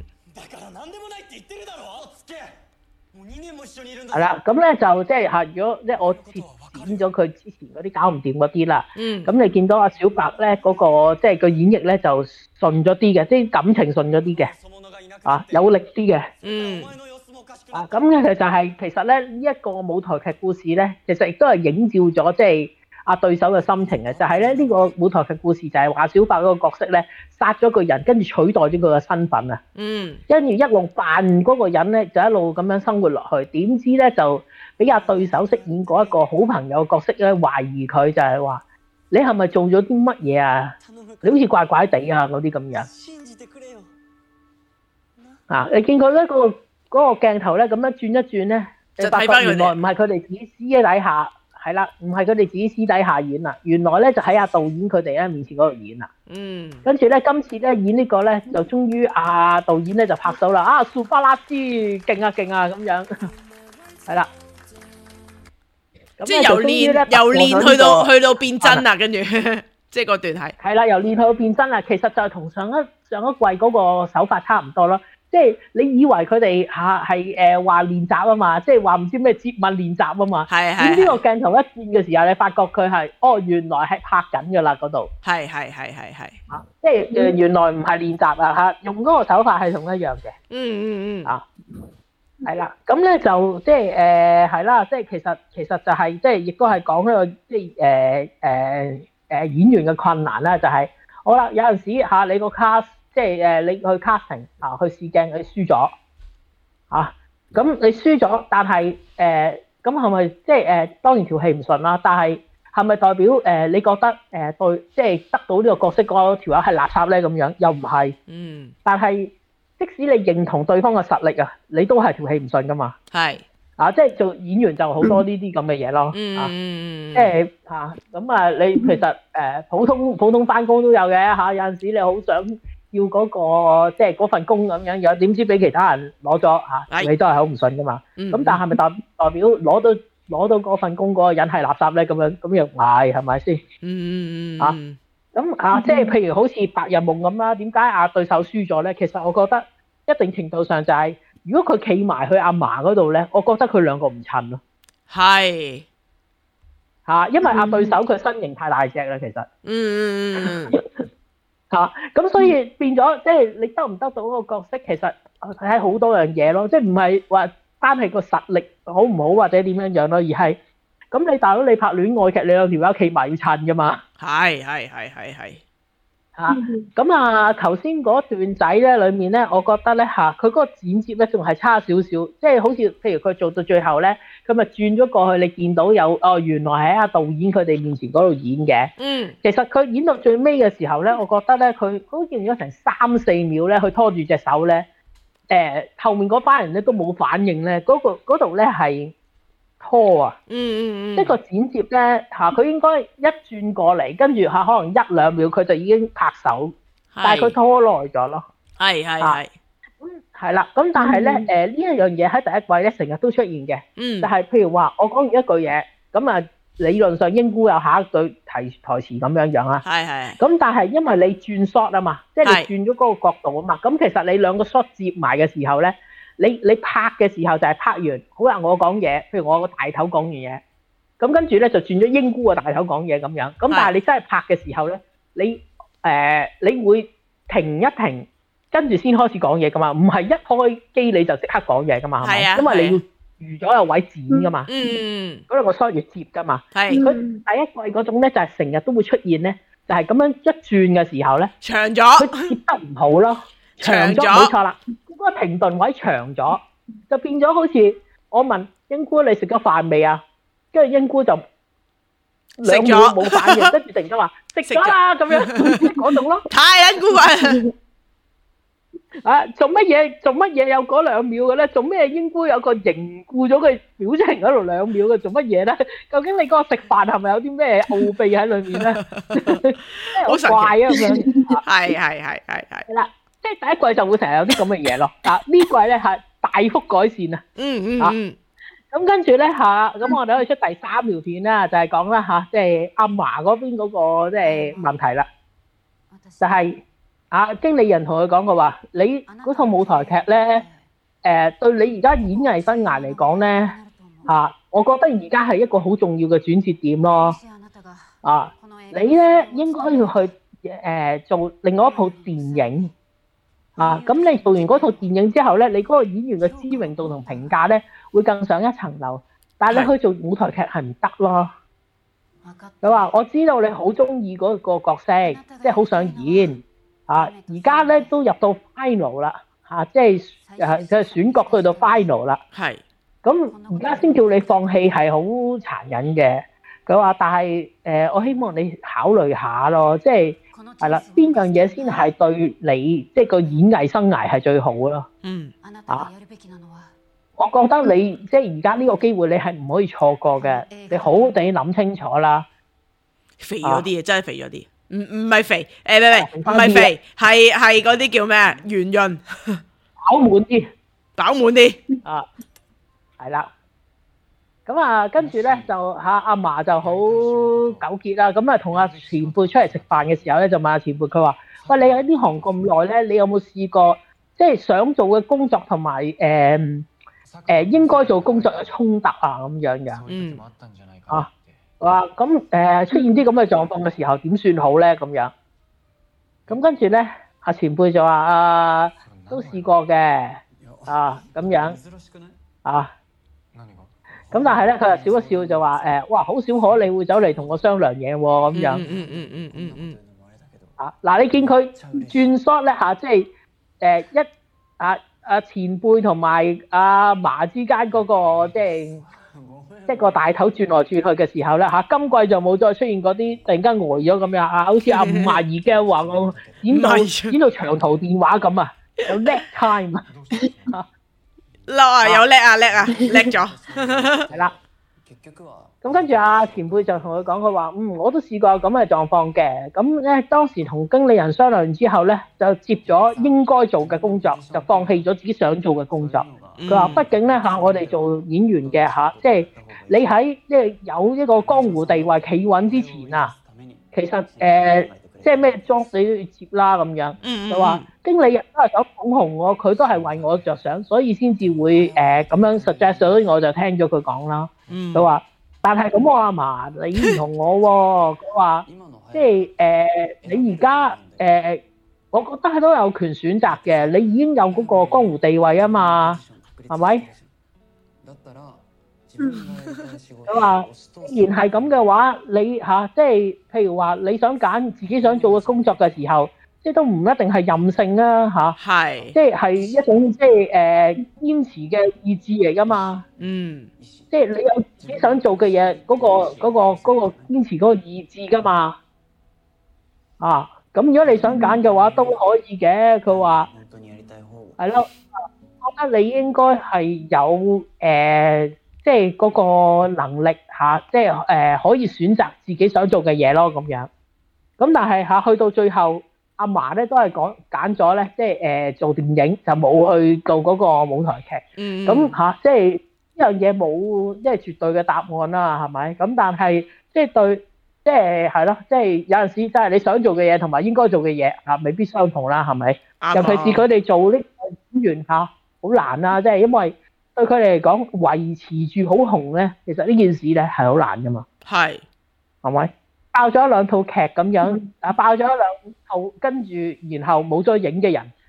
係啦，咁咧就即係嚇，如果即係我切剪咗佢之前嗰啲搞唔掂嗰啲啦，咁、嗯、你見到阿小白咧嗰、嗰個即係個演繹咧就順咗啲嘅，即係感情順咗啲嘅，啊有力啲嘅，嗯，啊咁嘅就係、是、其實咧呢一、呢個舞台劇故事咧，其實亦都係映照咗即係阿對手嘅心情嘅，就係咧呢個舞台劇故事就係話小白嗰個角色咧殺咗個人，跟住取代咗佢嘅身份啊，嗯，跟住一路扮嗰個人咧就一路咁樣生活落去，點知咧就俾阿對手飾演嗰一個好朋友嘅角色咧懷疑佢，就係話你係咪做咗啲乜嘢啊？你好似怪怪地啊嗰啲咁樣啊！你見佢咧嗰個嗰個鏡頭咧咁樣轉一轉咧，就發覺原來唔係佢哋自己私底下。係啦，唔係佢哋自己私底下演啦，原來咧就喺阿導演佢哋咧面前嗰度演啦。嗯。跟住咧，今次咧演呢個咧，就終於阿導演咧就拍手啦，啊，蘇巴拉斯，勁啊勁啊咁樣。係啦。 即係由練由練去到去到變真啦，跟住即係嗰段係。係啦， 由練去到變真啦，其實就係同上一上一季嗰個手法差唔多咯。即係你以為佢哋嚇係誒話練習啊嘛，即係話唔知咩接吻練習啊嘛。係係。點知個鏡頭一轉嘅時候，你發覺佢係哦原來係拍緊㗎啦嗰度。係係係係係。啊，即係誒原來唔係練習啊嚇，用嗰個手法係同一樣嘅。嗯嗯嗯。啊，係啦，咁咧就即係誒係啦，即係其實其實就係即係亦都係講一個即係誒誒誒演員嘅困難啦，就係好啦，有陣時嚇你個 cast。即係誒，你去 casting 啊，去試鏡，你輸咗啊，咁你輸咗，但係誒，咁係咪即係誒？當然條戲唔順啦，但係係咪代表誒、呃？你覺得誒、呃、對，即係得到呢個角色嗰條友係垃圾咧？咁樣又唔係，嗯。但係即使你認同對方嘅實力啊，你都係條戲唔順噶嘛。係啊，即係做演員就好多呢啲咁嘅嘢咯。嗯嗯即係嚇咁啊！你其實誒、呃、普通普通返工都有嘅嚇、啊，有陣時你好想。要嗰、嗰個即係嗰份工咁樣樣，點知俾其他人攞咗嚇，你都係好唔信噶嘛。咁、嗯、但係咪代代表攞到攞到嗰份工嗰個人係垃圾咧？咁樣咁又唔係係咪先？嗯嗯啊咁啊，即係譬如好似白日夢咁啦，點解阿對手輸咗咧？其實我覺得一定程度上就係、是，如果佢企埋去阿嫲嗰度咧，我覺得佢兩個唔襯咯。係嚇、啊，因為阿對手佢身形太大隻啦，其實。嗯。嚇，咁所以變咗，即係你得唔得到嗰個角色，其實睇好多樣嘢咯，即係唔係話單係個實力好唔好或者點樣樣咯，而係咁你大佬你拍戀愛劇，你兩條友企埋要襯噶嘛？係係係係係嚇，咁啊頭先嗰段仔咧裏面咧，我覺得咧嚇，佢嗰個剪接咧仲係差少少，即係好似譬如佢做到最後咧。咁咪轉咗過去，你見到有哦，原來喺阿導演佢哋面前嗰度演嘅。嗯，其實佢演到最尾嘅時候咧，我覺得咧，佢好似用咗成三四秒咧，佢拖住隻手咧，誒、呃、後面嗰班人咧都冇反應咧，嗰、嗰個嗰度咧係拖啊。嗯嗯嗯。即係個剪接咧嚇，佢應該一轉過嚟，跟住嚇可能一兩秒佢就已經拍手，但係佢拖耐咗咯。係係係。係啦，咁但係咧，誒呢一樣嘢喺第一季咧成日都出現嘅，嗯，就係譬如話我講完一句嘢，咁啊理論上應該有下一句題台詞咁樣樣啦，係係，咁但係因為你轉 shot 啊嘛，即係你轉咗嗰個角度啊嘛，咁其實你兩個 shot 接埋嘅時候咧，你你拍嘅時候就係拍完，好啦我講嘢，譬如我個大頭講完嘢，咁跟住咧就轉咗英姑個大頭講嘢咁樣，咁但係你真係拍嘅時候咧，你誒、呃、你會停一停。 跟住先開始講嘢噶嘛，唔係一開機你就即刻講嘢噶嘛，係咪？ 係啊， 因為你要預咗有位剪噶嘛， 嗯， 嗰兩個 shot 要接噶嘛。 係佢第一季嗰種咧就係成日都會出現咧，就係咁樣一轉嘅時候咧， 長咗， 佢接得唔好咯，長咗長咗冇錯啦，嗰個停頓位長咗，就變咗好似我問英姑你食咗飯未啊？跟住英姑就兩秒冇反應，跟住突然間話食咗啦咁樣，嗰種咯。 太撚古怪啊！做乜嘢？做乜嘢有嗰兩秒嘅咧？做咩應該有個凝固咗嘅表情喺度兩秒嘅？做乜嘢咧？究竟你嗰個食飯係咪有啲咩奧秘喺裏面咧？好怪啊咁樣。 係係係係係。 啦，即係第一季就會成日有啲咁嘅嘢咯。啊，呢季咧係大幅改善啊。 嗯嗯嗯。 咁跟住咧嚇，咁我哋可以出第三條片啦，就係講啦嚇，即係阿嫲嗰邊嗰個即係問題啦，就係。啊！經理人同佢講過話，你嗰套舞台劇咧，誒、呃、對你而家演藝生涯嚟講咧，啊，我覺得而家係一個好重要嘅轉折點咯。啊，你咧應該要去誒、呃、做另外一套電影。啊，咁你做完嗰套電影之後咧，你嗰個演員嘅知名度同評價咧會更上一層樓。但係你去做舞台劇係唔得咯。佢話：我知道你好中意嗰個角色，即係好想演。啊！而家咧都入到 final 啦，嚇、啊，即係誒嘅選角去到 final 啦。係。咁而家先叫你放棄係好殘忍嘅。佢話：但係誒、呃，我希望你考慮下咯，即係係啦，邊樣嘢先係對你即係個演藝生涯係最好咯。嗯。啊！我覺得你即係而家呢個機會，你係唔可以錯過嘅。你好好地諗清楚啦。 肥咗啲嘢，真係肥咗啲。唔唔係肥，誒唔係唔係肥，係係嗰啲叫咩？圓潤， 飽滿啲， 飽滿啲。 啊，係啦。咁啊，跟住咧就嚇阿嫲就好糾結啦。咁啊，同阿前輩出嚟食飯嘅時候咧，就問阿前輩佢話：喂，你喺呢行咁耐咧，你有冇試過即係想做嘅工作同埋誒誒應該做工作嘅衝突啊？咁樣嘅。嗯。啊。話咁誒出現啲咁嘅狀況嘅時候點算好咧？咁樣咁跟住咧，阿前輩就話啊，都試過嘅啊咁樣啊。咁但係咧，佢就笑一笑就話誒，哇，好少可你會走嚟同我商量嘢喎咁樣。嗯嗯嗯嗯嗯嗯。啊嗱，你見佢轉 shot 咧嚇，即係誒一啊啊前輩同埋阿嫲之間嗰個即係。即係個大頭轉來轉去嘅時候咧嚇，今季就冇再出現嗰啲突然間呆咗咁樣啊，好似阿五廿二嘅話我演到演到長途電話咁啊，有 lag time 啊， 叻啊有叻啊叻啊叻咗， 係啦。咁跟住阿前輩就同佢講，佢話嗯我都試過咁嘅狀況嘅，咁咧當時同經理人商量之後咧，就接咗應該做嘅工作，就放棄咗自己想做嘅工作。佢話畢竟咧嚇，我哋做演員嘅嚇，即係。你喺即係有一個江湖地位企穩之前啊，其實誒、呃、即係咩 job 你都要接啦咁樣。佢話、嗯嗯、經理人都係想捧紅我，佢都係為我着想，所以先至會誒咁、呃、樣 suggest，所以我就聽咗佢講啦。佢話、嗯，但係咁我阿嫲你唔同我喎、啊。佢話即係誒、呃、你而家誒，我覺得係都有權選擇嘅。你已經有嗰個江湖地位啊嘛，係咪？佢話：既然係咁嘅話，你嚇、啊、即係譬如話你想揀自己想做嘅工作嘅時候，即係都唔一定係任性啊嚇。係、啊，即係係一種即係誒、呃、堅持嘅意志嚟㗎嘛。嗯，即係你有自己想做嘅嘢，嗰、嗰個嗰、嗰個嗰、嗰個堅持嗰個意志㗎嘛。啊，咁如果你想揀嘅話，都可以嘅。佢話係咯，我覺得你應該係有誒。呃即係嗰個能力嚇、啊，即係誒、呃、可以選擇自己想做嘅嘢咯咁樣。咁但係嚇、啊、去到最後，阿嫲咧都係講揀咗咧，即係誒、呃、做電影就冇去做嗰個舞台劇。嗯。咁、啊、嚇即係呢樣嘢冇即係絕對嘅答案啦，係咪？咁但係即係對，即係係咯，即係有陣時即係你想做嘅嘢同埋應該做嘅嘢嚇未必相同啦，係咪？尤其是佢哋做呢個演員嚇好難啊，即係因為。對佢哋嚟講，維持住好紅咧，其實呢件事咧係好難噶嘛。係，係咪？爆咗一兩套劇咁樣，啊爆咗一兩套，跟住然後冇咗影嘅人，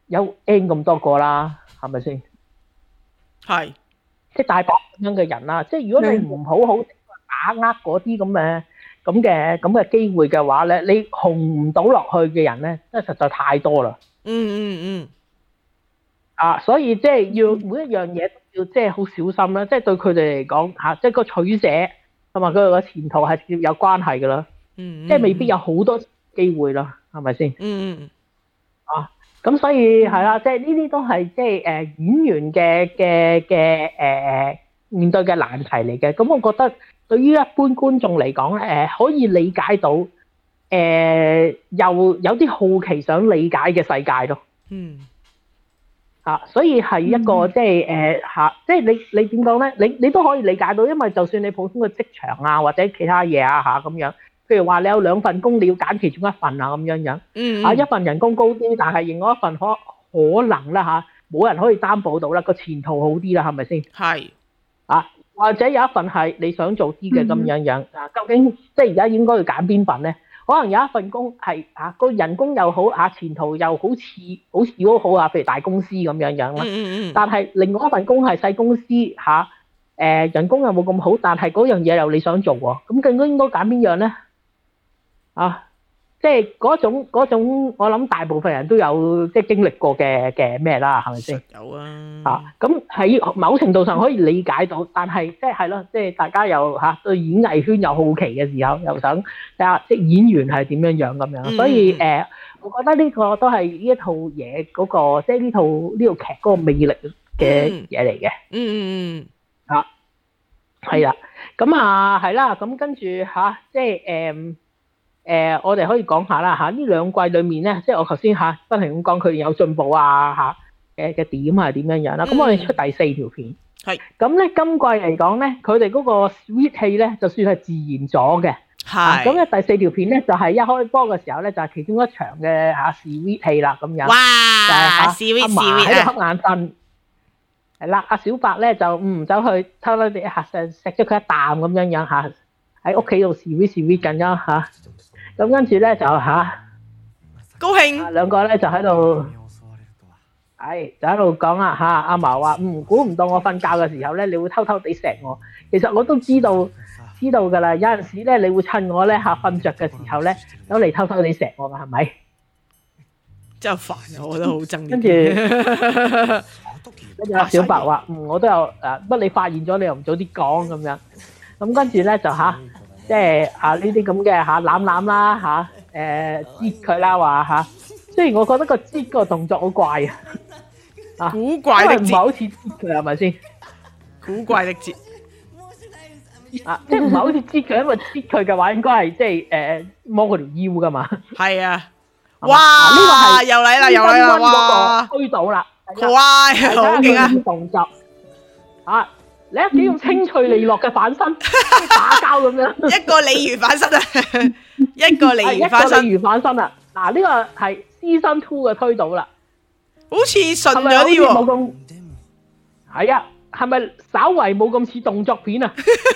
有 N 咁多個啦，係咪先？ 係， 即係大把咁樣嘅人啦。即係如果你唔好好把握嗰啲咁嘅咁嘅咁嘅機會嘅話咧，你紅唔到落去嘅人咧，真係實在太多啦。 嗯嗯嗯。 啊，所以即係要每一樣嘢都要即係好小心啦。即係對佢哋嚟講嚇，即係個取捨同埋佢哋個前途係有關係㗎啦。 嗯。 即係未必有好多機會啦，係咪先？ 嗯嗯。 啊，咁所以係啦，即係呢啲都係即係誒演員嘅嘅嘅誒面對嘅難題嚟嘅。咁我覺得對於一般觀眾嚟講咧，誒可以理解到誒、呃、又有啲好奇想理解嘅世界咯。 嗯。 啊，所以係一個、嗯、即係誒嚇，即係你你點講咧？你你都可以理解到，因為就算你普通嘅職場啊，或者其他嘢啊嚇咁樣，譬如話你有兩份工，你要揀其中一份啊咁樣樣。嗯。啊，一份人工高啲，但係另外一份可可能啦嚇，冇人可以擔保到啦，個前途好啲啦，係咪先？係。啊，或者有一份係你想做啲嘅咁樣樣啊，究竟即係而家應該要揀邊份咧？可能有一份工係啊個人工又好啊，前途又好似好似好好啊，譬如大公司咁樣樣啦。嗯嗯嗯。但係另外一份工係細公司嚇，誒人工又冇咁好，但係嗰樣嘢又你想做喎，咁究竟應該揀邊樣咧？啊，即係嗰種嗰種，我諗大部分人都有即係經歷過嘅嘅咩啦，係咪先？有啊。啊，咁喺某程度上可以理解到，但係即係係咯，即係大家又嚇對演藝圈有好奇嘅時候，又想睇下即係演員係點樣樣咁樣，所以誒，我覺得呢個都係呢一套嘢嗰個，即係呢套呢套劇嗰個魅力嘅嘢嚟嘅。嗯嗯嗯。啊，係啦，咁啊係啦，咁跟住嚇，即係誒。誒、呃，我哋可以講下啦嚇，呢兩季裏面咧，即係我頭先嚇不停咁講佢有進步啊嚇嘅嘅點係點樣樣啦。咁、嗯、我哋出第四條片，係咁咧，今季嚟講咧，佢哋嗰個 sweet 戲咧，就算係自然咗嘅。係。咁咧、啊、第四條片咧，就係、是、一開波嘅時候咧，就係、是、其中一場嘅嚇 sweet 戲啦咁樣。哇！就係嚇阿嫲喺度瞌眼瞓，係啦，阿小白咧就嗯走去偷偷地嚇食食咗佢一啖咁樣樣嚇，喺屋企度 sweet sweet 緊啦嚇。咁跟住咧就嚇高興，兩個咧就喺度，係就喺度講啦嚇。阿嫲話：嗯，估唔到我瞓覺嘅時候咧，你會偷偷地錫我。其實我都知道知道㗎啦。有陣時咧，你會趁我咧嚇瞓著嘅時候咧，走嚟偷偷地錫我㗎，係咪？真係煩啊！我覺得好憎。跟住跟住阿小白話：嗯，我都有誒，不過你發現咗，你又唔早啲講咁樣。咁跟住咧就嚇。即係啊呢啲咁嘅嚇攬攬啦嚇，誒擠佢啦話嚇，雖然我覺得個擠個動作好怪啊，啊古怪的擠，唔係好似擠佢係咪先？古怪的擠啊，即係唔係好似擠佢，因為擠佢嘅話應該係即係誒摸佢條腰噶嘛。係啊，哇！呢個係又嚟啦，又嚟啦，哇！推倒啦，哇！好勁啊！動作啊！你一幾咁清脆利落嘅反身，打交咁樣，一個鯉魚反身啊，一個鯉魚反身，鯉魚反身啊！嗱，呢個係 Season Two 嘅推倒啦，好似順咗啲喎，冇咁係啊，係咪稍為冇咁似動作片啊？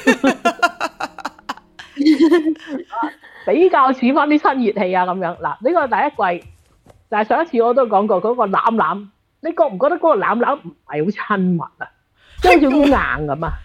比較似翻啲新熱氣啊咁樣。嗱，呢個第一季就係上一次我都講過嗰個攬攬，你覺唔覺得嗰個攬攬唔係好親密啊？即係好似好硬咁啊！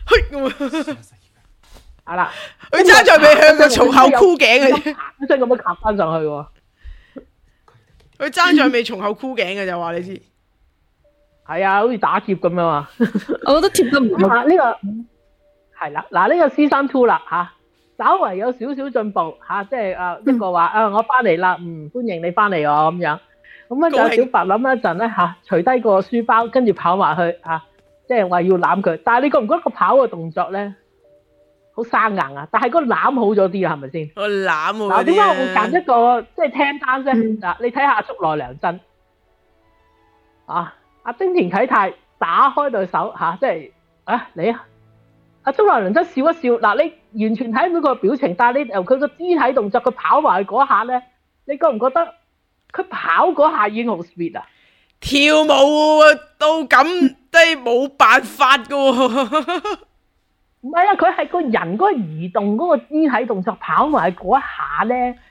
係啦，佢爭在未向個從後箍頸嘅啫，即係咁樣夾翻上去喎。佢爭在未從後箍頸嘅就話你知，係啊，好似打劫咁樣啊！我覺得貼得唔好。呢個係啦，嗱呢個 Season Two 啦嚇，稍為有少少進步嚇，即係啊一個話啊我翻嚟啦，嗯歡迎你翻嚟喎咁樣。咁咧就小白諗一陣咧嚇，除低個書包，跟住跑埋去嚇。即係話要攬佢，但係你覺唔覺得個跑嘅動作咧好生硬啊？但係個攬好咗啲啊，係咪先？個攬好啲啊！嗱，點解我會揀一個即係聽單啫？嗱，你睇下竹內涼真啊，阿丁田啟泰打開對手嚇，即係啊你啊，阿竹內涼真笑一笑，嗱你完全睇唔到個表情，但係你由佢個肢體動作，佢跑埋去嗰下咧，你覺唔覺得佢跑嗰下已經好 sweet 啊？跳舞到咁都係冇辦法噶喎，唔係啊！佢係個人嗰個移動嗰個肢體動作跑埋嗰一下咧，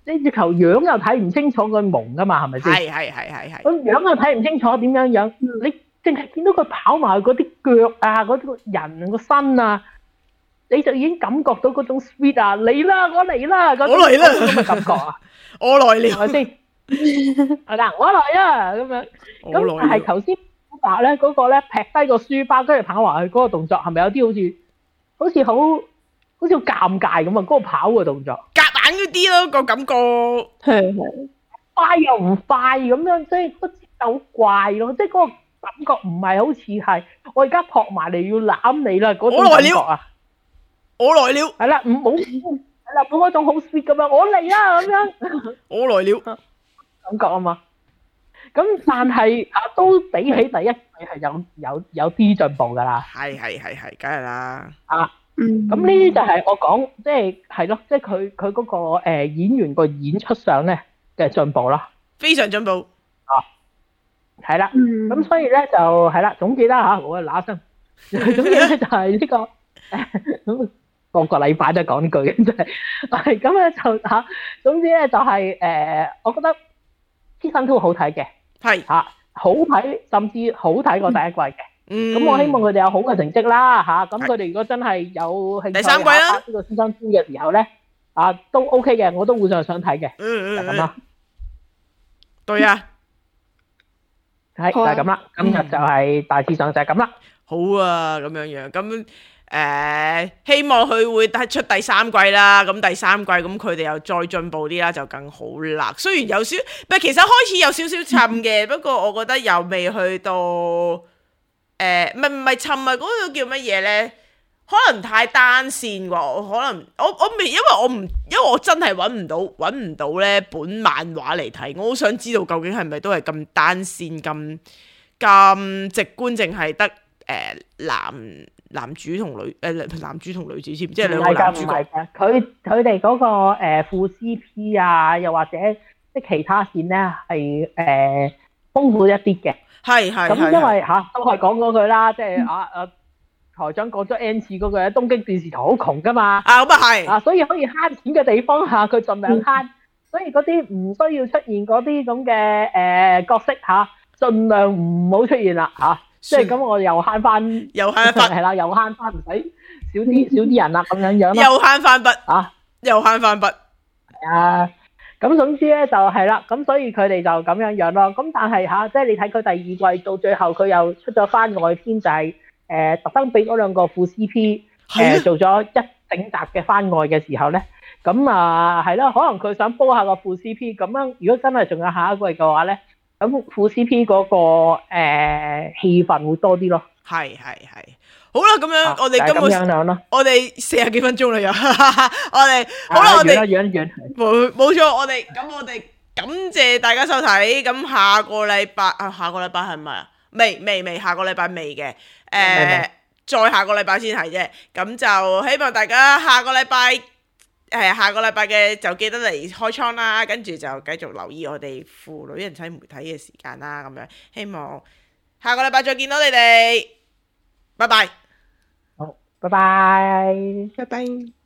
你直頭樣又睇唔清楚佢蒙噶嘛，係咪先？ 係係係係係。 咁樣又睇唔清楚點樣樣，你淨係見到佢跑埋嗰啲腳啊，嗰個人個身啊，你就已經感覺到嗰種 sweet 啊，嚟啦，我嚟啦，嗰種我嚟啦咁嘅感覺啊， 我來了， 係咪先？係啦，我嚟啊，咁樣。咁但係頭先話咧嗰個咧劈低個書包，跟住跑埋去嗰個動作，係咪有啲好似好似好好似好尷尬咁啊？嗰個跑嘅動作， 夾硬嗰啲咯個感覺， 係係快又唔快咁樣，即係個節奏好怪咯，即係嗰個感覺唔係好似係我而家撲埋嚟要攬你啦嗰種感覺啊！ 我來了， 係啦，唔冇係啦，冇嗰種好 sweet 咁樣，我嚟啦咁樣， 我來了感覺啊嘛。咁但係啊，都比起第一季係有有有啲進步噶啦。 係係係係，梗係啦。 啊，咁呢啲就係我講，即係係咯，即係佢佢嗰個誒演員個演出上咧嘅進步啦， 非常進步。 啊，係啦，咁所以咧就係啦，總結啦吓，我係乸生，總結咧就係呢個咁個個禮拜都係講呢句嘅，真係，係咁咧就吓，總之咧就係誒，我覺得Season Two好睇嘅。係吓，好睇，甚至好睇過第一季嘅。嗯，咁我希望佢哋有好嘅成績啦，吓，咁佢哋如果真係有興趣第三季啦呢個 Season Two嘅時候咧，啊都 OK 嘅，我都會上想睇嘅。嗯嗯，就咁啦。對啊，係就係咁啦。今日就係大致上就係咁啦。好啊，咁樣樣咁。誒、呃，希望佢會出第三季啦，咁第三季咁佢哋又再進步啲啦，就更好啦。雖然有少，唔係其實開始有少少沉嘅，不過我覺得又未去到，誒、呃，唔係唔係沉啊，嗰、嗰個叫乜嘢呢？可能太單線喎，我可能我我未，因為我唔，因為我真係揾唔到揾唔到呢本漫畫嚟睇，我好想知道究竟係咪都係咁單線咁咁直觀，淨係得誒男。男主同女誒、呃，男主同女主先，即係兩個男主角。唔係㗎，佢佢哋嗰個誒副 C P 啊，又或者即係其他線咧，係誒、呃、豐富一啲嘅。係係。咁因為嚇、啊、都係講嗰句啦，即係啊啊台長講咗 N 次嗰句，東京電視台好窮㗎嘛。啊咁啊係。啊，所以可以慳錢嘅地方嚇，佢盡量慳。嗯、所以嗰啲唔需要出現嗰啲咁嘅誒角色嚇，盡量唔好出現啦嚇。啊即係咁，我又慳翻，又慳翻，係啦，又慳翻，唔使少啲少啲人啦，咁樣樣咯。又慳翻筆啊！又慳翻筆，係啊！咁總之咧就係啦，咁所以佢哋就咁樣樣咯。咁但係吓，即係你睇佢第二季到最後，佢又出咗番外篇，就係誒特登俾嗰兩個副 C P 誒做咗一整集嘅番外嘅時候咧，咁啊係啦，可能佢想煲下個副 C P，咁樣如果真係仲有下一季嘅話咧。咁副 C P 嗰、那個誒氣、呃、氛會多啲咯，係係係，好啦，咁樣、啊、我哋今日我哋四十幾分鐘啦又，我哋好啦，我哋冇冇錯，我哋咁我哋感謝大家收睇，咁下個禮拜啊，下個禮拜係咪啊？未未未，下個禮拜未嘅，誒、呃，再下個禮拜先係啫，咁就希望大家下個禮拜。誒，下個禮拜嘅就記得嚟開倉啦，跟住就繼續留意我哋腐女人妻媒體嘅時間啦，咁樣希望下個禮拜再見到你哋，拜拜。好，拜拜，拜拜。